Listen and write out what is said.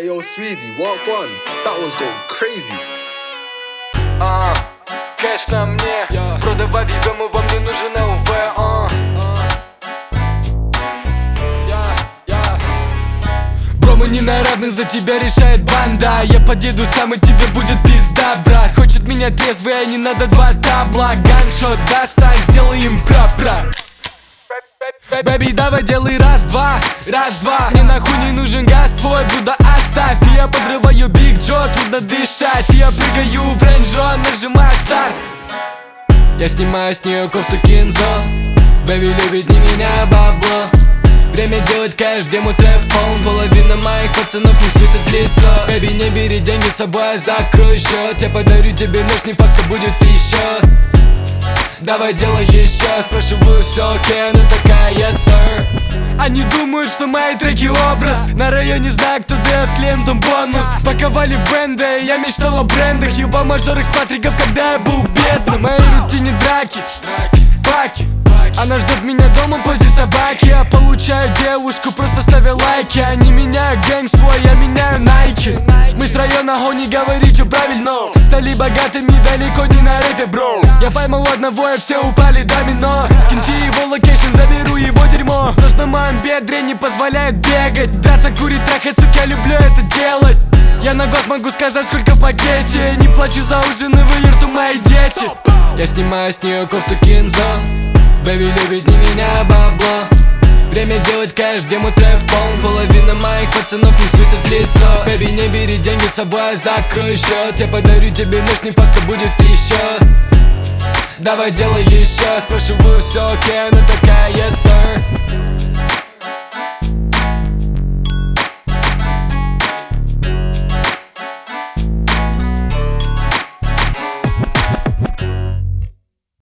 Hey yo, Sweetie, walk on. That was going crazy. Кэш на мне, продавать ебему, вам не нужен ЛВ. Бро, мы не на равных, за тебя решает банда. Я подъеду сам и тебе будет пизда, брат. Хочет меня трезвый, а не надо два табла. Ганшот достань, сделай им пра-пра. Бэби, давай делай раз-два, раз-два. Мне нахуй не нужен газ твой, Будда, оставь. Я подрываю Биг Джо, трудно дышать. Я прыгаю в рейндж-рон, нажимаю старт. Я снимаю с нее кофту Кинзо. Бэби любит не меня, бабло. Время делать кайф, где мой трэп-фон. Половина моих пацанов не светит лицо. Бэби, не бери деньги с собой, закрой счет. Я подарю тебе нож, не факт, что будет еще. Давай делай еще, спрашиваю, все окей, она такая, yes sir. Они думают, что мои треки образ. На районе знаю, кто дает клиентам бонус. Паковали в бенды, я мечтал о брендах. Ебал мажорых спатриков, когда я был бедным. В моей рутине драки, баки. Она ждет меня дома после собаки. Я получаю девушку, просто ставя лайки. Они меняют гэнг свой, я меняю найки. Мы с района, го, не говори, что правильно. Стали богатыми, далеко не на рэпе, бро. Я поймал одного, и все упали домино. Скиньте его локейшн, заберу его дерьмо. Нож на моем бедре не позволяет бегать. Драться, курить, трахать, сука, я люблю это делать. Я на год могу сказать, сколько в пакете. Не плачу за ужин и в юрту мои дети. Я снимаю с нее кофту Кинзо. Бэби любит не меня, бабло. Время делать кайф, где мой трэп-фон. Половина моих пацанов не светит лицо. Бэби, не бери деньги с собой, закрой счет. Я подарю тебе нож, не факт, что будет еще. Давай делай еще, спрашиваю, все окей, она такая, yes sir.